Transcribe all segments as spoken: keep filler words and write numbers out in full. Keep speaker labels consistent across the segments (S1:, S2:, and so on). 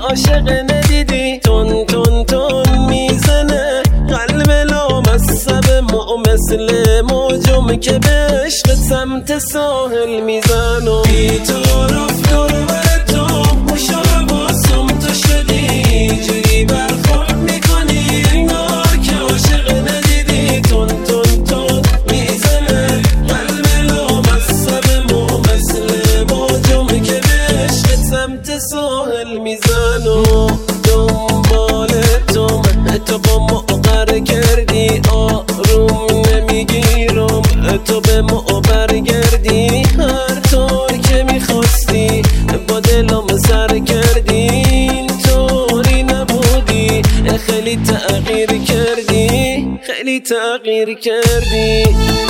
S1: عاشق ندیدی. تون تون تون میزنه قلب لامصب مو مثل موجم که به عشق سمت ساحل میزنم. بی طرف دور بر تو خوشا حواسم تو شدی، جوری برخورد میکنی انگار که عاشق ندیدی. تون تون تون میزنه قلب لامصب مو مثل موجم که به عشق سمت ساحل میزنم. دنبال تو من تو با مقر کردی، آروم نمیگیرم تو به ما برگردی. هر طور که میخواستی با دلم سر کردی، این طوری نبودی، خیلی تغییر کردی، خیلی تغییر کردی.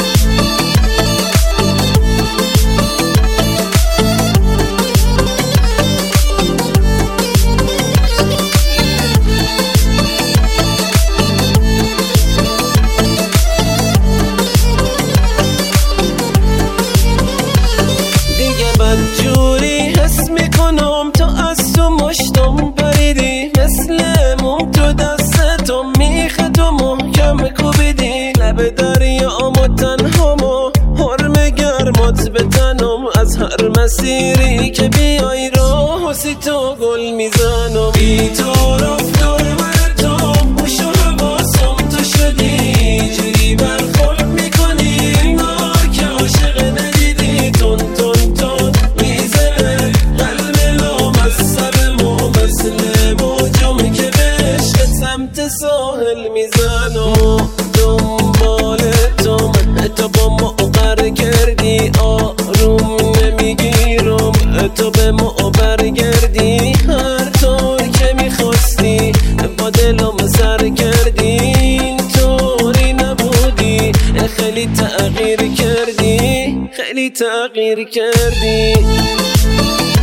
S1: جوری حس میکنم تو از تو مشتم پریدی، مثل موم تو دستتم میخه تو محکم کوبیدی. لب دریام و تنهامو حرم گرمات بتنم، از هر مسیری که بیای راه سی تو گل میزنم. بی طرف دور بر تو خوش و حواسم تو شدی، جوری برخورد میکنی انگار که عاشق ندیدی. تون تون تون میزنه قلب لامصب مو مثل موجم که به عشق سمت ساحل میزنم. دنبال تو من تو با مقر کردی، آروم نمیگیرم تو به ما برگردی. هر طور که میخواستی با دلم سر کردی، این طوری نبودی، خیلی تغییر کردی، خیلی تغییر کردی.